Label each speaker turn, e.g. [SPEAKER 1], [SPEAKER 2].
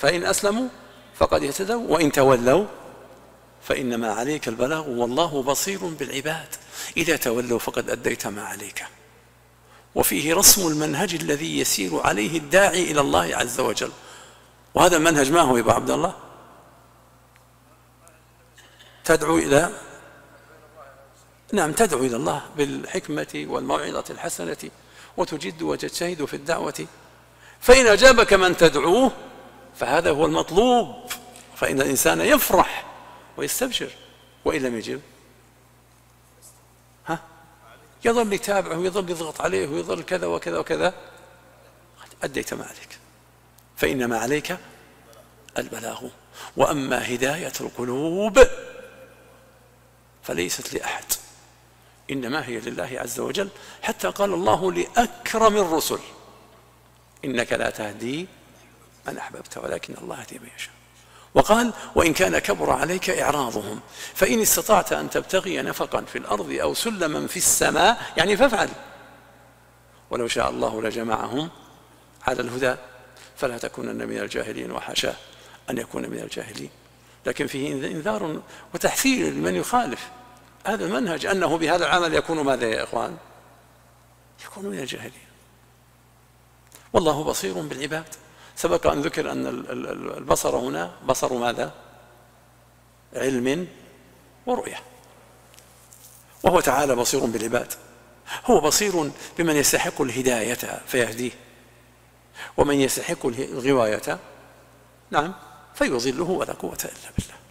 [SPEAKER 1] فإن أسلموا فقد اهتدوا وإن تولوا فإنما عليك البلاغ والله بصير بالعباد. إذا تولوا فقد أديت ما عليك. وفيه رسم المنهج الذي يسير عليه الداعي إلى الله عز وجل. وهذا المنهج ما هو يا أبو عبد الله؟ تدعو إلى تدعو إلى الله بالحكمة والموعظة الحسنة وتجد وتجتهد في الدعوة، فإن أجابك من تدعوه فهذا هو المطلوب، فإن الإنسان يفرح ويستبشر، وإن لم يجب يظل يتابعه ويظل يضغط عليه ويظل كذا وكذا وكذا. أديت ما عليك، فإنما عليك البلاغ. وأما هداية القلوب فليست لأحد، إنما هي لله عز وجل، حتى قال الله لأكرم الرسل إنك لا تهدي من أحببت ولكن الله يهدي من يشاء. وقال وإن كان كبر عليك إعراضهم فإن استطعت أن تبتغي نفقا في الأرض أو سلما في السماء يعني فافعل، ولو شاء الله لجمعهم على الهدى فلا تكونن من الجاهلين، وحاشاه أن يكون من الجاهلين. لكن فيه إنذار وتحذير لمن يخالف هذا المنهج، أنه بهذا العمل يكون ماذا يا إخوان؟ يكون من الجاهلين. والله بصير بالعباد. سبق أن ذكر أن البصر هنا بصر ماذا؟ علم ورؤية. وهو تعالى بصير بالعباد، هو بصير بمن يستحق الهداية فيهديه، ومن يستحق الغواية فيضله ولا قوة إلا بالله.